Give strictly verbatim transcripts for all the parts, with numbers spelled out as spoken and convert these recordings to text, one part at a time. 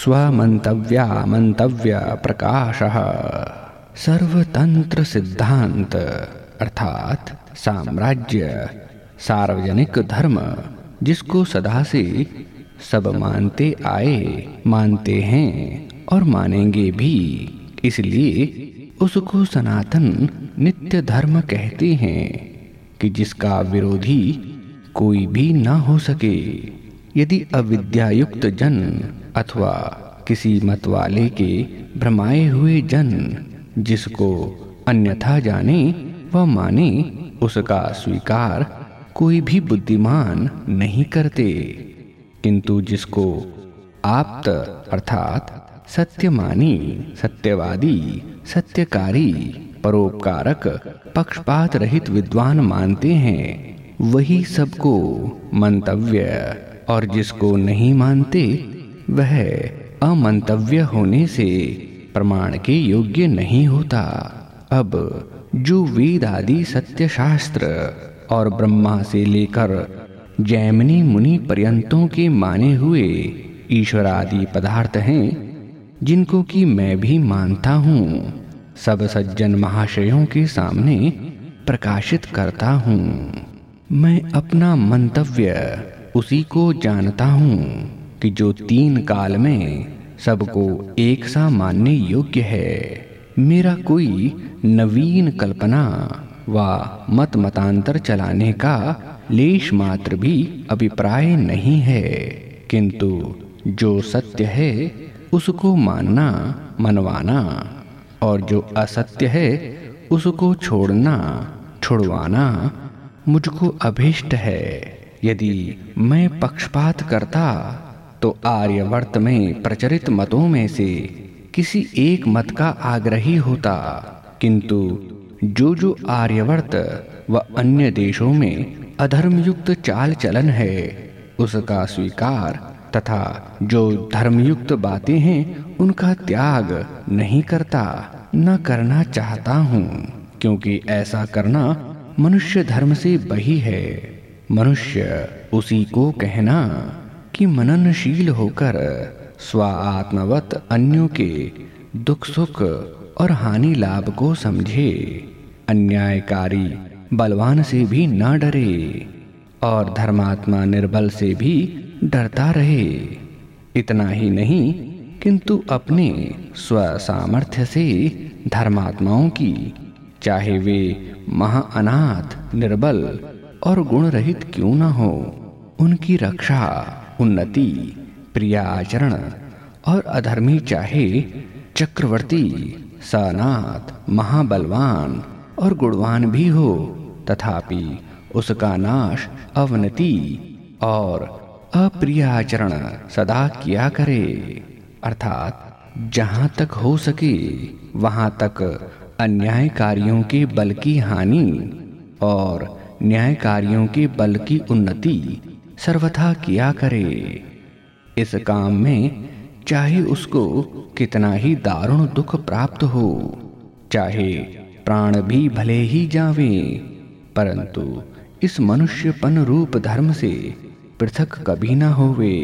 स्वमंतव्या मंतव्य प्रकाशः। सर्वतंत्र सिद्धांत अर्थात साम्राज्य, सार्वजनिक धर्म, जिसको सदा से सब मानते आए, मानते हैं और मानेंगे भी, इसलिए उसको सनातन नित्य धर्म कहते हैं कि जिसका विरोधी कोई भी ना हो सके। यदि अविद्यायुक्त जन अथवा किसी मत वाले के भ्रमाए हुए जन जिसको अन्यथा जाने व माने, उसका स्वीकार कोई भी बुद्धिमान नहीं करते, किंतु जिसको आप्त अर्थात सत्यमानी, सत्यवादी, सत्यकारी, परोपकारक, पक्षपात रहित विद्वान मानते हैं, वही सबको मंतव्य, और जिसको नहीं मानते वह अमंतव्य होने से प्रमाण के योग्य नहीं होता। अब जो वेद आदि सत्य शास्त्र और ब्रह्मा से लेकर जैमिनी मुनि पर्यंतों के माने हुए ईश्वर आदि पदार्थ हैं, जिनको कि मैं भी मानता हूँ, सब सज्जन महाशयों के सामने प्रकाशित करता हूँ। मैं अपना मंतव्य उसी को जानता हूँ कि जो तीन काल में सबको एक सा मानने योग्य है। मेरा कोई नवीन कल्पना व मत मतांतर चलाने का लेश मात्र भी अभिप्राय नहीं है, किंतु जो सत्य है उसको मानना, मनवाना, और जो असत्य है उसको छोड़ना, छुड़वाना मुझको अभीष्ट है। यदि मैं पक्षपात करता तो आर्यवर्त में प्रचलित मतों में से किसी एक मत का आग्रही होता, किंतु जो जो आर्यवर्त व अन्य देशों में अधर्मयुक्त चाल चलन है उसका स्वीकार तथा जो धर्मयुक्त बातें हैं उनका त्याग नहीं करता, न करना चाहता हूँ, क्योंकि ऐसा करना मनुष्य धर्म से बही है। मनुष्य उसी को कहना कि मननशील होकर स्व आत्मवत अन्यों के दुख सुख और हानि लाभ को समझे, अन्यायकारी बलवान से भी न डरे और धर्मात्मा निर्बल से भी डरता रहे। इतना ही नहीं, किंतु अपने स्व सामर्थ्य से धर्मात्माओं की, चाहे वे महाअनाथ, निर्बल और गुण रहित क्यों न हो, उनकी रक्षा, उन्नति, प्रिय आचरण और अधर्मी चाहे चक्रवर्ती, सनाथ, महाबलवान और गुणवान भी हो, तथापि उसका नाश, अवनति और अप्रिय आचरण सदा किया करे। अर्थात जहाँ तक हो सके वहाँ तक अन्यायकारियों के बल की हानि और न्यायकारियों के बल की उन्नति सर्वथा किया करे। इस काम में चाहे उसको कितना ही दारुण दुख प्राप्त हो, चाहे प्राण भी भले ही जावे, परंतु इस मनुष्यपन रूप धर्म से पृथक कभी न होवे।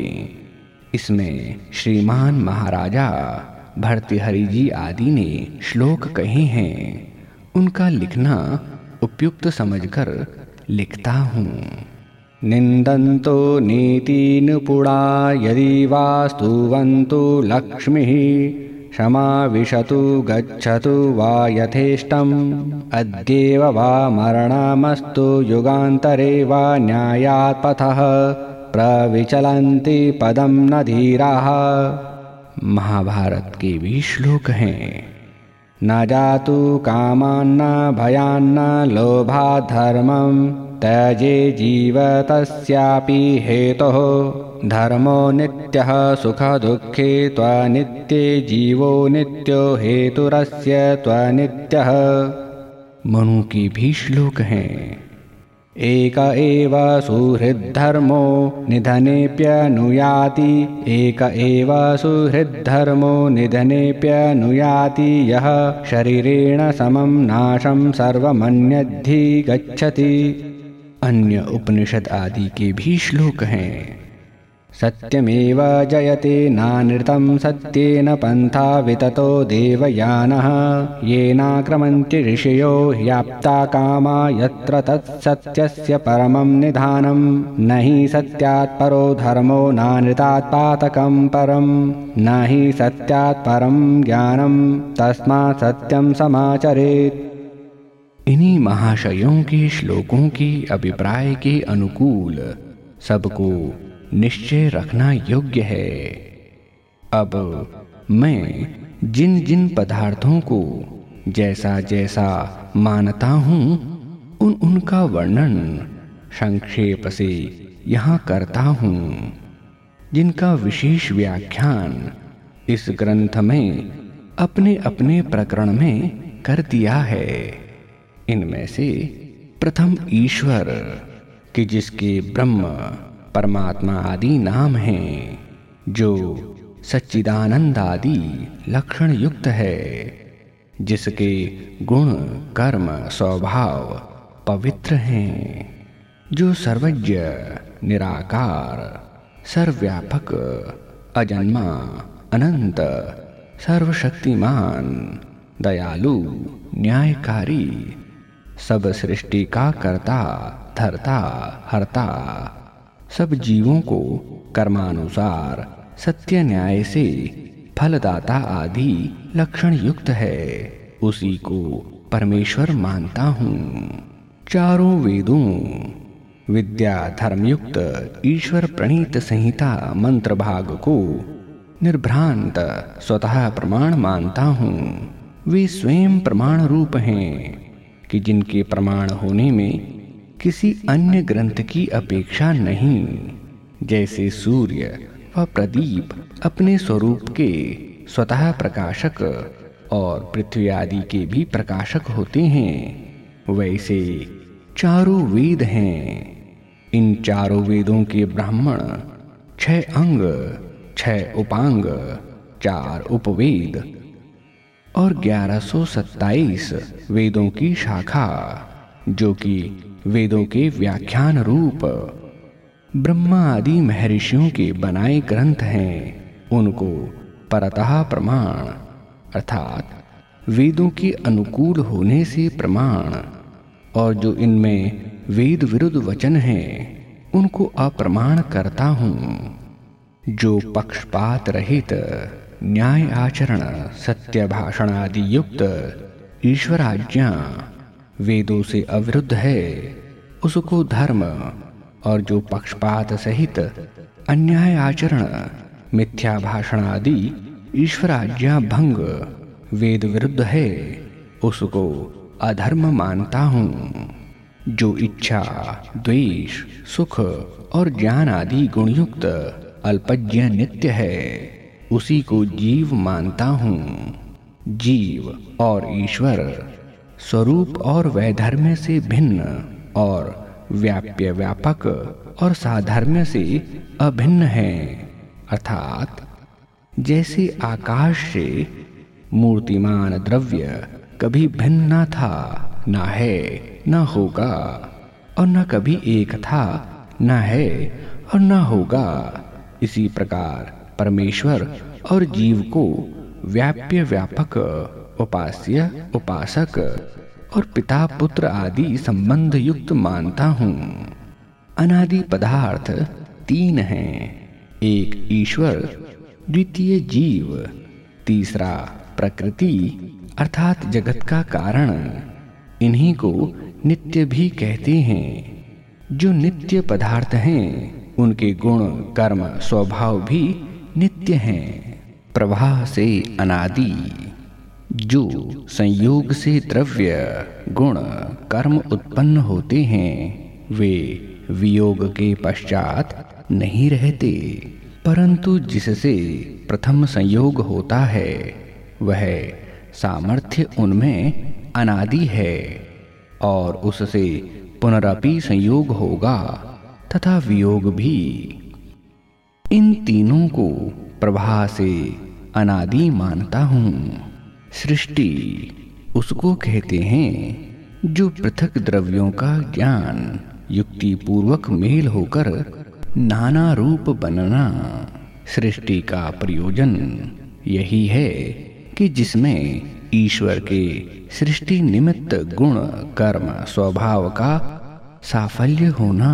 इसमें श्रीमान महाराजा भर्तृहरि जी आदि ने श्लोक कहे हैं, उनका लिखना उपयुक्त समझकर लिखता हूँ। निंदन्तो नीतिनुपुणा यदि वास्तुवन्तु लक्ष्मीः क्षमाविशतु गच्छतु वा यथेष्टम् अद्येव वा मरणमस्तु युगान्तरे वा न्यायात् पथः प्रविचलन्ति पदं न धीराः। महाभारत के भी श्लोक हैं। न जातु कामान्न भयान्न लोभात् धर्मं त्यजे जीवतस्यापि हेतुः धर्मो नित्यः सुख दुःखे त्वनित्ये जीवो नित्यो हेतुरस्य त्वनित्यः। मनु की भी श्लोक हैं। एक एव सुहृद्धर्मो निधनेऽप्यनुयाति एक एव सुहृद्धर्मो निधनेऽप्यनुयाति यः शरीरेण समं नाशं सर्वमन्यद्धि गच्छति। अन्य उपनिषद आदि के भी श्लोक हैं। सत्यमेव जयते नानृतं सत्येन पन्था विततो देवयानः येनाक्रमन्ति ऋषयो ह्याप्ता कामा यत्र तत्सत्यस्य परमं निधानं न हि सत्यात् परो धर्मो नानृतात् पातकं परं न हि सत्यात् परं ज्ञानं तस्मात् सत्यं समाचरेत्। इन्हीं महाशयों के श्लोकों के अभिप्राय के अनुकूल सबको निश्चय रखना योग्य है। अब मैं जिन जिन पदार्थों को जैसा जैसा मानता हूँ उन उनका वर्णन संक्षेप से यहाँ करता हूँ, जिनका विशेष व्याख्यान इस ग्रंथ में अपने अपने प्रकरण में कर दिया है। इनमें से प्रथम ईश्वर कि जिसके ब्रह्म परमात्मा आदि नाम हैं, जो सच्चिदानंद आदि लक्षण युक्त है, जिसके गुण कर्म स्वभाव पवित्र हैं, जो सर्वज्ञ निराकार सर्वव्यापक अजन्मा अनंत सर्वशक्तिमान दयालु न्यायकारी सब सृष्टि का कर्ता धर्ता हर्ता सब जीवों को कर्मानुसार सत्य न्याय से फलदाता आदि लक्षण युक्त है, उसी को परमेश्वर मानता हूँ। चारों वेदों विद्या धर्मयुक्त ईश्वर प्रणीत संहिता मंत्र भाग को निर्भ्रांत स्वतः प्रमाण मानता हूँ। वे स्वयं प्रमाण रूप हैं कि जिनके प्रमाण होने में किसी अन्य ग्रंथ की अपेक्षा नहीं। जैसे सूर्य व प्रदीप अपने स्वरूप के स्वतः प्रकाशक और पृथ्वी आदि के भी प्रकाशक होते हैं, वैसे चारों वेद हैं। इन चारों वेदों के ब्राह्मण छह अंग, छह उपांग, चार उपवेद और ग्यारह सौ सत्ताईस वेदों की शाखा, जो कि वेदों के व्याख्यान रूप ब्रह्मा आदि महर्षियों के बनाए ग्रंथ हैं, उनको परतः प्रमाण अर्थात वेदों के अनुकूल होने से प्रमाण, और जो इनमें वेद विरुद्ध वचन हैं उनको अप्रमाण करता हूँ। जो पक्षपात रहित न्याय आचरण सत्य भाषण आदि युक्त ईश्वर आज्ञा वेदों से अविरुद्ध है उसको धर्म, और जो पक्षपात सहित अन्याय आचरण मिथ्या भाषण आदि ईश्वर आज्ञा भंग वेद विरुद्ध है उसको अधर्म मानता हूँ। जो इच्छा द्वेष सुख और ज्ञान आदि गुणयुक्त अल्पज्ञ नित्य है उसी को जीव मानता हूँ। जीव और ईश्वर स्वरूप और वैधर्म्य से भिन्न और व्याप्य व्यापक और साधर्म्य से अभिन्न हैं, अर्थात जैसे आकाश से मूर्तिमान द्रव्य कभी भिन्न न था, न है, न होगा, और न कभी एक था, न है और न होगा, इसी प्रकार परमेश्वर और जीव को व्याप्य व्यापक उपास्य उपासक और पिता पुत्र आदि संबंध युक्त मानता हूँ। अनादि पदार्थ तीन हैं, एक ईश्वर, द्वितीय जीव, तीसरा प्रकृति अर्थात जगत का कारण। इन्हीं को नित्य भी कहते हैं। जो नित्य पदार्थ हैं उनके गुण कर्म स्वभाव भी नित्य हैं। प्रवाह से अनादि, जो संयोग से द्रव्य गुण कर्म उत्पन्न होते हैं वे वियोग के पश्चात नहीं रहते, परंतु जिससे प्रथम संयोग होता है वह सामर्थ्य उनमें अनादि है और उससे पुनरपि संयोग होगा तथा वियोग भी। इन तीनों को प्रवाह से अनादि मानता हूँ। सृष्टि उसको कहते हैं जो पृथक द्रव्यों का ज्ञान युक्ति पूर्वक मेल होकर नाना रूप बनना। सृष्टि का प्रयोजन यही है कि जिसमें ईश्वर के सृष्टि निमित्त गुण कर्म स्वभाव का साफल्य होना।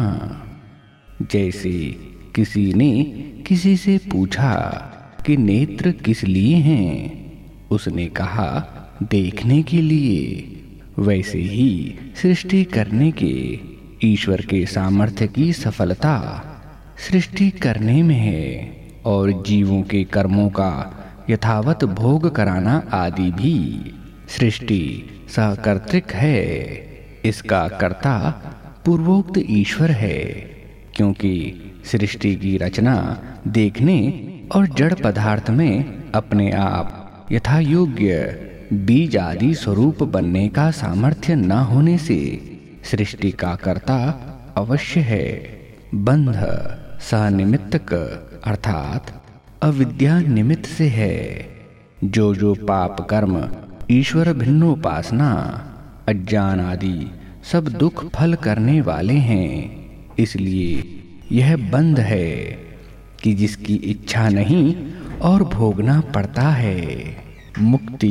जैसे किसी ने किसी से पूछा कि नेत्र किस लिए हैं, उसने कहा देखने के लिए। वैसे ही सृष्टि करने के ईश्वर के सामर्थ्य की सफलता सृष्टि करने में है, और जीवों के कर्मों का यथावत भोग कराना आदि भी सृष्टि सकर्तृक है। इसका कर्ता पूर्वोक्त ईश्वर है, क्योंकि सृष्टि की रचना देखने और जड़ पदार्थ में अपने आप यथा योग्य बीज आदि स्वरूप बनने का सामर्थ्य न होने से सृष्टि का कर्ता अवश्य है। बंध सनिमित्तक अर्थात अविद्या निमित्त से है। जो जो पाप कर्म ईश्वर भिन्नोपासना अज्ञान आदि सब दुख फल करने वाले हैं, इसलिए यह बंध है कि जिसकी इच्छा नहीं और भोगना पड़ता है। मुक्ति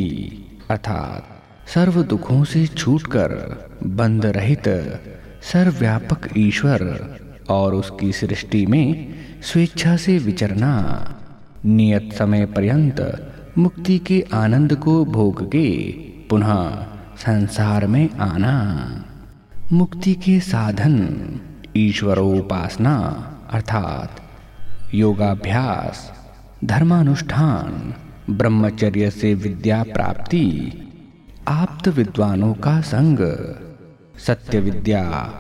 अर्थात सर्व दुखों से छूटकर बंध रहित सर्वव्यापक ईश्वर और उसकी सृष्टि में स्वेच्छा से विचरना। नियत समय पर्यंत मुक्ति के आनंद को भोग के पुनः संसार में आना। मुक्ति के साधन ईश्वरोपासना अर्थात योगाभ्यास, धर्मानुष्ठान, ब्रह्मचर्य से विद्या प्राप्ति, आप्त विद्वानों का संग, सत्य विद्या,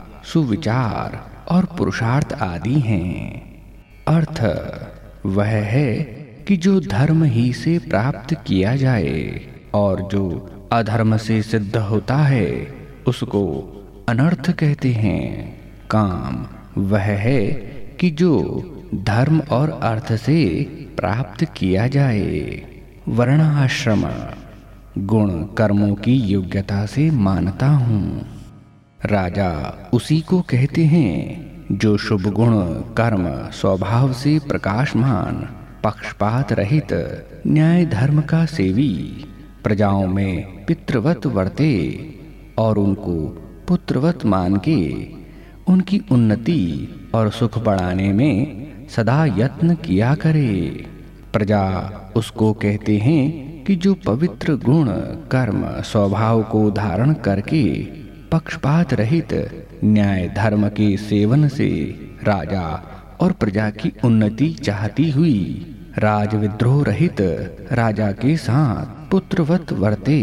सुविचार और पुरुषार्थ आदि हैं। अर्थ वह है कि जो धर्म ही से प्राप्त किया जाए और जो अधर्म से सिद्ध होता है उसको अनर्थ कहते हैं। काम वह है कि जो धर्म और अर्थ से प्राप्त किया जाए। वर्णाश्रम गुण कर्मों की योग्यता से मानता हूँ। राजा उसी को कहते हैं जो शुभ गुण कर्म स्वभाव से प्रकाशमान, पक्षपात रहित, न्याय धर्म का सेवी, प्रजाओं में पितृवत वर्ते और उनको पुत्रवत मान के उनकी उन्नति और सुख बढ़ाने में सदा यत्न किया करे। प्रजा उसको कहते हैं कि जो पवित्र गुण कर्म स्वभाव को धारण करके पक्षपात रहित न्याय धर्म के सेवन से राजा और प्रजा की उन्नति चाहती हुई राजविद्रोह रहित राजा के साथ पुत्रवत वर्ते।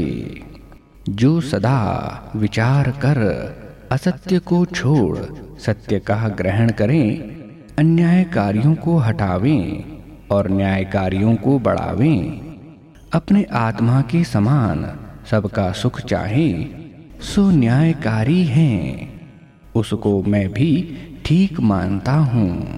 जो सदा विचार कर असत्य को छोड़ सत्य का ग्रहण करें, अन्यायकारियों को हटावें और न्यायकारियों को बढ़ावें, अपने आत्मा के समान सबका सुख चाहें, सो न्यायकारी हैं। उसको मैं भी ठीक मानता हूँ।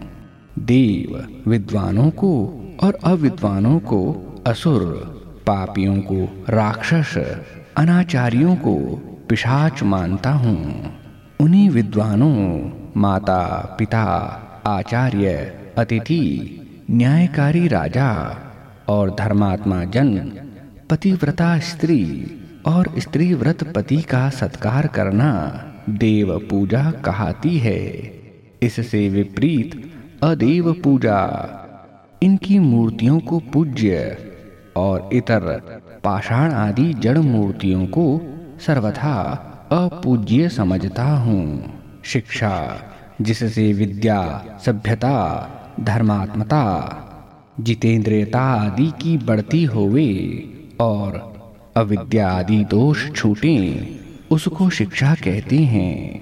देव विद्वानों को और अविद्वानों को असुर, पापियों को राक्षस, अनाचारियों को पिशाच मानता हूँ। उन्हीं विद्वानों, माता पिता, आचार्य, अतिथि, न्यायकारी राजा और धर्मात्मा जन, पतिव्रता स्त्री और स्त्री व्रत पति का सत्कार करना देव पूजा कहाती है। इससे विपरीत अदेव पूजा इनकी मूर्तियों को पूज्य और इतर पाषाण आदि जड़ मूर्तियों को सर्वथा अपूज्य समझता हूँ। शिक्षा जिससे विद्या, सभ्यता, धर्मात्मता, जितेंद्रियता आदि की बढ़ती होवे और अविद्या आदि दोष छूटे, उसको शिक्षा कहते हैं।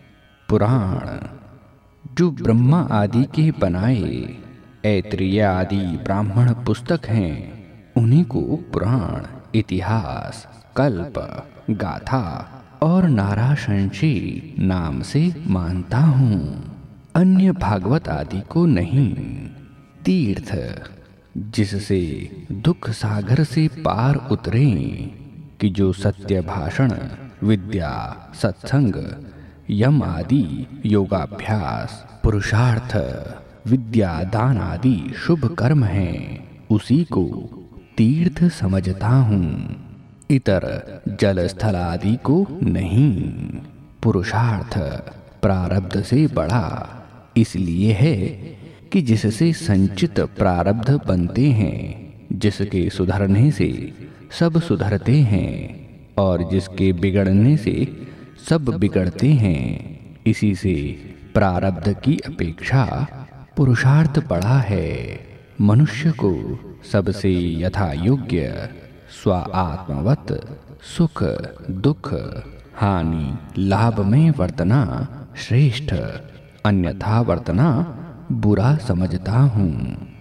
पुराण जो ब्रह्मा आदि के बनाए ऐत्रेय आदि ब्राह्मण पुस्तक हैं, उन्हीं को पुराण, इतिहास, कल्प, गाथा और नाराशंसी नाम से मानता हूँ। अन्य भागवत आदि को नहीं। तीर्थ जिससे दुख सागर से पार उतरे, कि जो सत्य भाषण, विद्या, सत्संग, यम आदि योगाभ्यास, पुरुषार्थ, विद्या दान आदि शुभ कर्म हैं, उसी को तीर्थ समझता हूँ, इतर जल स्थल आदि को नहीं। पुरुषार्थ प्रारब्ध से बड़ा इसलिए है कि जिससे संचित प्रारब्ध बनते हैं, जिसके सुधरने से सब सुधरते हैं और जिसके बिगड़ने से सब बिगड़ते हैं, इसी से प्रारब्ध की अपेक्षा पुरुषार्थ बड़ा है। मनुष्य को सबसे यथा योग्य स्व आत्मवत सुख दुख हानि लाभ में वर्तना श्रेष्ठ, अन्यथा वर्तना बुरा समझता हूँ।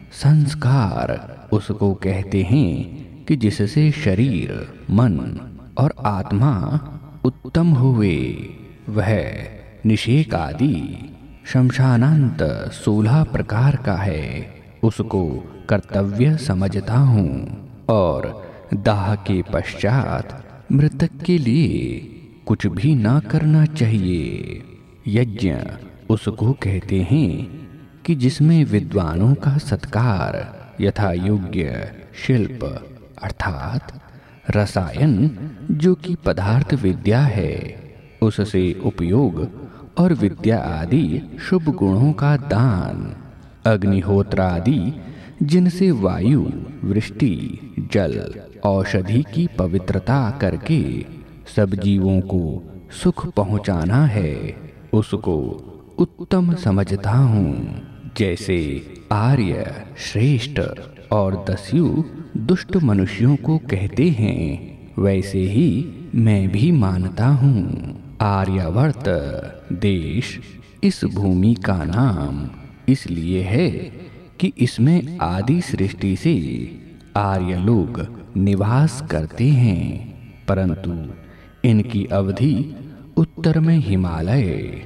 संस्कार उसको कहते हैं कि जिससे शरीर मन और आत्मा उत्तम हुए। वह निषेक आदि शमशानांत सोलह प्रकार का है, उसको कर्तव्य समझता हूँ। और दाह के पश्चात मृतक के लिए कुछ भी ना करना चाहिए। यज्ञ उसको कहते हैं कि जिसमें विद्वानों का सत्कार यथा योग्य शिल्प अर्थात रसायन जो कि पदार्थ विद्या है उससे उपयोग और विद्या आदि शुभ गुणों का दान, अग्निहोत्र आदि जिनसे वायु वृष्टि जल औषधि की पवित्रता करके सब जीवों को सुख पहुंचाना है, उसको उत्तम समझता हूँ। जैसे आर्य श्रेष्ठ और दस्यु दुष्ट मनुष्यों को कहते हैं, वैसे ही मैं भी मानता हूँ। आर्यावर्त देश इस भूमि का नाम इसलिए है कि इसमें आदि सृष्टि से आर्य लोग निवास करते हैं, परंतु इनकी अवधि उत्तर में हिमालय,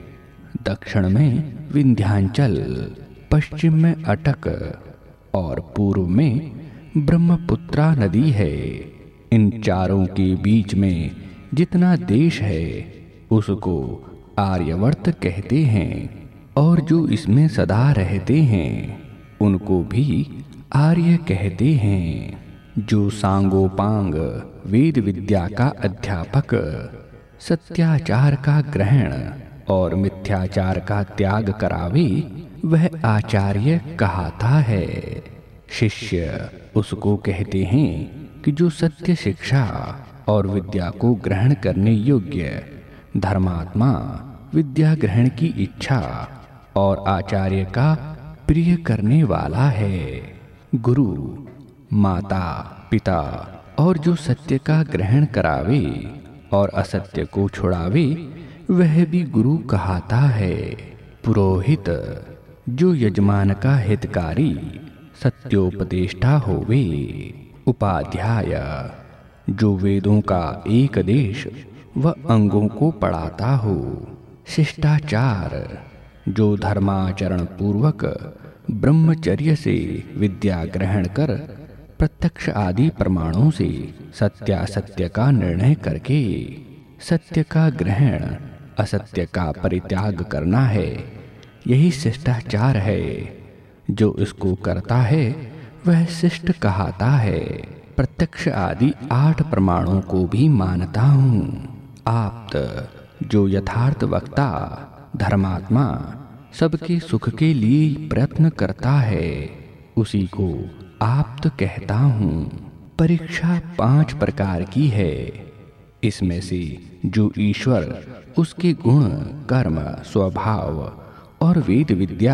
दक्षिण में विंध्याचल, पश्चिम में अटक और पूर्व में ब्रह्मपुत्रा नदी है। इन चारों के बीच में जितना देश है उसको आर्यवर्त कहते हैं, और जो इसमें सदा रहते हैं उनको भी आर्य कहते हैं। जो सांगोपांग वेद विद्या का अध्यापक, सत्याचार का ग्रहण और मिथ्याचार का त्याग करावे वह आचार्य कहाता है। शिष्य उसको कहते हैं कि जो सत्य शिक्षा और विद्या को ग्रहण करने योग्य, धर्मात्मा, विद्या ग्रहण की इच्छा और आचार्य का प्रिय करने वाला है। गुरु माता पिता और जो सत्य का ग्रहण करावे और असत्य को छुड़ावे वह भी गुरु कहाता है। पुरोहित जो यजमान का हितकारी सत्योपदेष्टा होवे। उपाध्याय जो वेदों का एक देश व अंगों को पढ़ाता हो। शिष्टाचार जो धर्माचरण पूर्वक ब्रह्मचर्य से विद्या ग्रहण कर प्रत्यक्ष आदि प्रमाणों से सत्यासत्य का निर्णय करके सत्य का ग्रहण असत्य का परित्याग करना है, यही शिष्टाचार है। जो इसको करता है वह शिष्ट कहाता है। प्रत्यक्ष आदि आठ प्रमाणों को भी मानता हूँ। आप्त जो यथार्थ वक्ता, धर्मात्मा, सबके सुख के लिए प्रयत्न करता है उसी को आप्त कहता हूँ। परीक्षा पांच प्रकार की है। इसमें से जो ईश्वर, उसके गुण, कर्म, स्वभाव और वेद विद्या,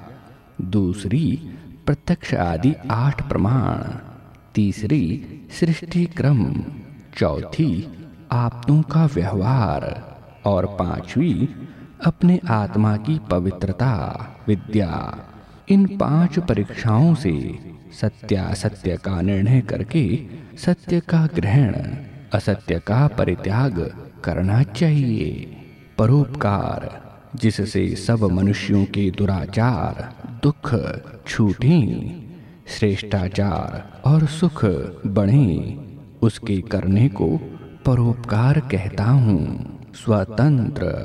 दूसरी प्रत्यक्ष आदि आठ प्रमाण, तीसरी सृष्टि क्रम, चौथी आप्तों का व्यवहार और पांचवी अपने आत्मा की पवित्रता विद्या। इन पांच परीक्षाओं से सत्यासत्य का निर्णय करके सत्य का ग्रहण, असत्य का परित्याग करना चाहिए। परोपकार जिससे सब मनुष्यों के दुराचार दुख छूटें, श्रेष्ठाचार और सुख बढ़े, उसके करने को परोपकार कहता हूँ। स्वतंत्र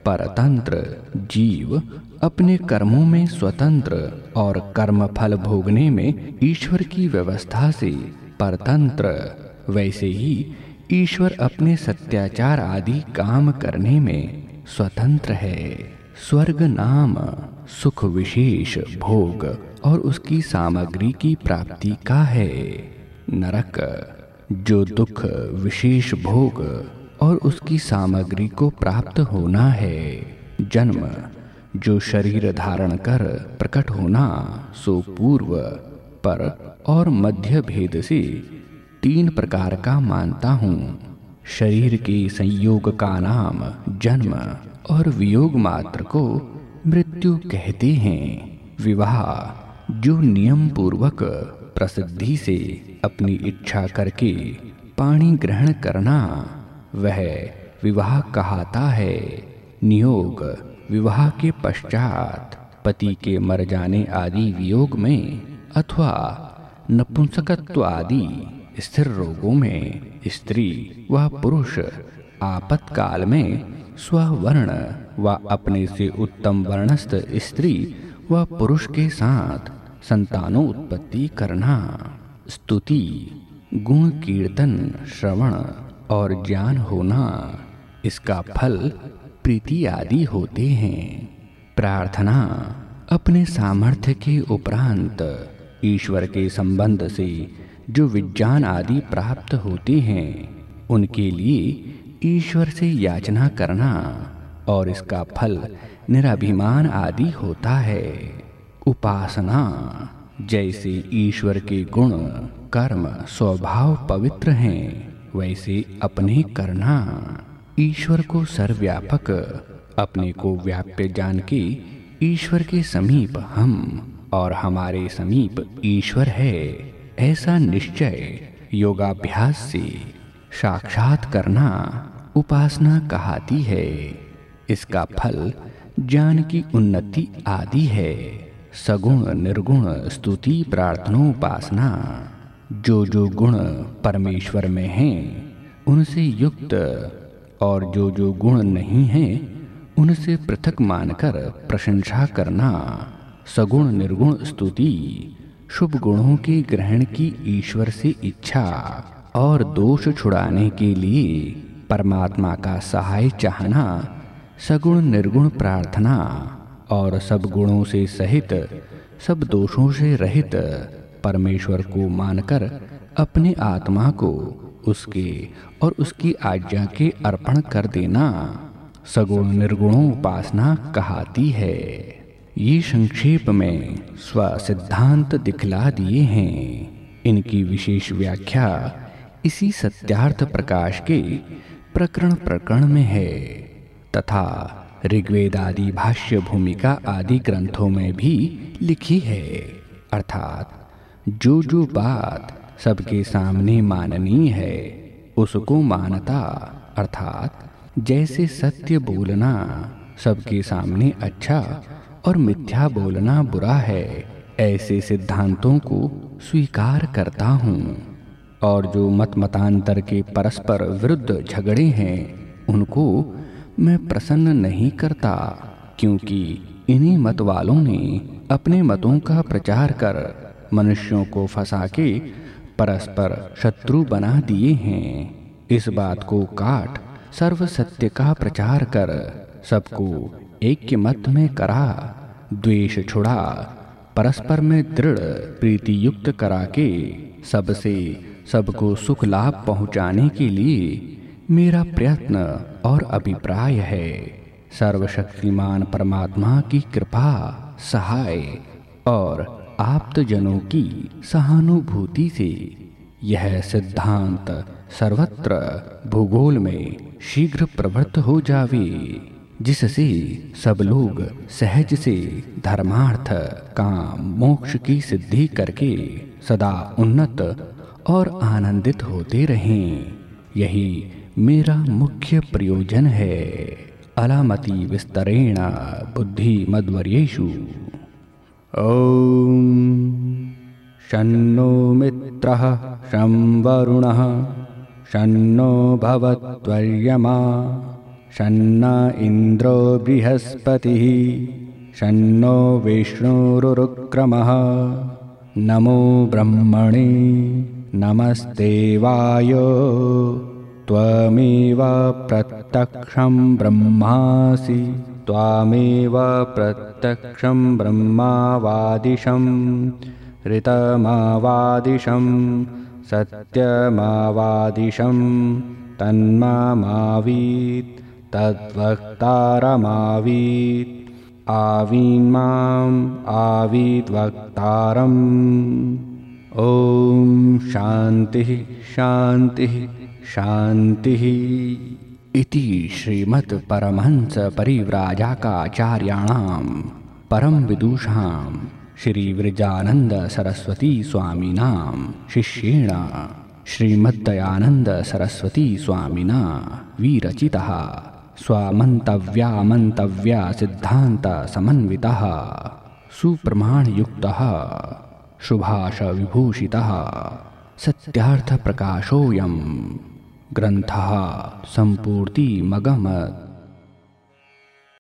परतंत्र जीव अपने कर्मों में स्वतंत्र और कर्म फल भोगने में ईश्वर की व्यवस्था से परतंत्र, वैसे ही ईश्वर अपने सत्याचार आदि काम करने में स्वतंत्र है। स्वर्ग नाम सुख विशेष भोग और उसकी सामग्री की प्राप्ति का है। नरक जो दुख विशेष भोग और उसकी सामग्री को प्राप्त होना है। जन्म जो शरीर धारण कर प्रकट होना, सो पूर्व पर और मध्य भेद से तीन प्रकार का मानता हूँ। शरीर के संयोग का नाम जन्म और वियोग मात्र को मृत्यु कहते हैं। विवाह जो नियम पूर्वक प्रसिद्धि से अपनी इच्छा करके पाणी ग्रहण करना, वह विवाह कहलाता है। नियोग विवाह के पश्चात पति के मर जाने आदि वियोग में अथवा नपुंसकत्व आदि स्थिर रोगों में स्त्री व पुरुष आपातकाल में स्ववर्ण व अपने से उत्तम वर्णस्थ स्त्री व पुरुष के साथ संतानों उत्पत्ति करना। स्तुति गुण कीर्तन श्रवण और ज्ञान होना, इसका फल प्रीति आदि होते हैं। प्रार्थना अपने सामर्थ्य के उपरांत ईश्वर के संबंध से जो विज्ञान आदि प्राप्त होते हैं, उनके लिए ईश्वर से याचना करना और इसका फल निराभिमान आदि होता है। उपासना जैसे ईश्वर के गुण कर्म स्वभाव पवित्र हैं, वैसे अपने करना। ईश्वर को सर्वव्यापक अपने को व्याप्य जान के ईश्वर के समीप हम और हमारे समीप ईश्वर है, ऐसा निश्चय योगाभ्यास से साक्षात करना उपासना कहलाती है। इसका फल ज्ञान की उन्नति आदि है। सगुण निर्गुण स्तुति प्रार्थनोपासना जो जो गुण परमेश्वर में हैं, उनसे युक्त और जो जो गुण नहीं हैं, उनसे पृथक मानकर प्रशंसा करना। सगुण निर्गुण स्तुति शुभ गुणों के ग्रहण की ईश्वर से इच्छा और दोष छुड़ाने के लिए परमात्मा का सहाय चाहना। सगुण निर्गुण प्रार्थना और सब गुणों से सहित सब दोषों से रहित परमेश्वर को मानकर अपने आत्मा को उसके और उसकी आज्ञा के अर्पण कर देना सगुण निर्गुणों उपासना कहलाती है। ये संक्षेप में स्व सिद्धांत दिखला दिए हैं। इनकी विशेष व्याख्या इसी सत्यार्थ प्रकाश के प्रकरण प्रकरण में है तथा ऋग्वेद आदि भाष्य भूमिका आदि ग्रंथों में भी लिखी है। अर्थात जो जो बात सबके सामने माननीय है उसको मानता, अर्थात जैसे सत्य बोलना सबके सामने अच्छा और मिथ्या बोलना बुरा है, ऐसे सिद्धांतों को स्वीकार करता हूँ। और जो मत मतांतर के परस्पर विरुद्ध झगड़े हैं, उनको मैं प्रसन्न नहीं करता, क्योंकि इन्हीं मत वालों ने अपने मतों का प्रचार कर मनुष्यों को फंसा के परस्पर शत्रु बना दिए हैं। इस बात को काट सर्व सत्य का प्रचार कर सबको ऐक्य मत में करा, द्वेष छुड़ा, परस्पर में दृढ़ प्रीति युक्त करा के सबसे सबको सुख लाभ पहुँचाने के लिए मेरा प्रयत्न और अभिप्राय है। सर्वशक्तिमान परमात्मा की कृपा सहाय और आप्तजनों की सहानुभूति से यह सिद्धांत सर्वत्र भूगोल में शीघ्र प्रवृत्त हो जावे, जिससे सब लोग सहज से धर्मार्थ काम मोक्ष की सिद्धि करके सदा उन्नत और आनंदित होते रहें। यही मेरा मुख्य प्रयोजन है। अलामति विस्तरेण बुद्धि मद्वर्येषु। ओम शन्नो मित्रः शं वरुणः शन्नो भवत्वर्यमा शन्न इन्द्रो बृहस्पतिः शन्नो विष्णुरुक्रमः नमो ब्रह्मणे नमस्ते वायो त्वमेव प्रत्यक्षं ब्रह्मासि त्वामेव प्रत्यक्षं ब्रह्मावादिशं ऋतमावादिशं सत्यमावादिशं तन्मामावीत् तद्वक्तारमावीत् आवीन्माम् आवीद्वक्तारम्। ॐ शान्तिः शान्तिः शान्तिः। इति श्रीमद् परमहंस परिव्राजकाचार्याणां परम विदुषां श्रीविरजानंद सरस्वती स्वामिनां शिष्येण श्रीमद्दयानंद सरस्वती स्वामिना विरचितः स्वमन्तव्यामन्तव्या सिद्धान्त समन्वितः सुप्रमाणयुक्तः शुभाश विभूषितः सत्यार्थ प्रकाशोऽयं ग्रन्थः सम्पूर्तिमगमत्।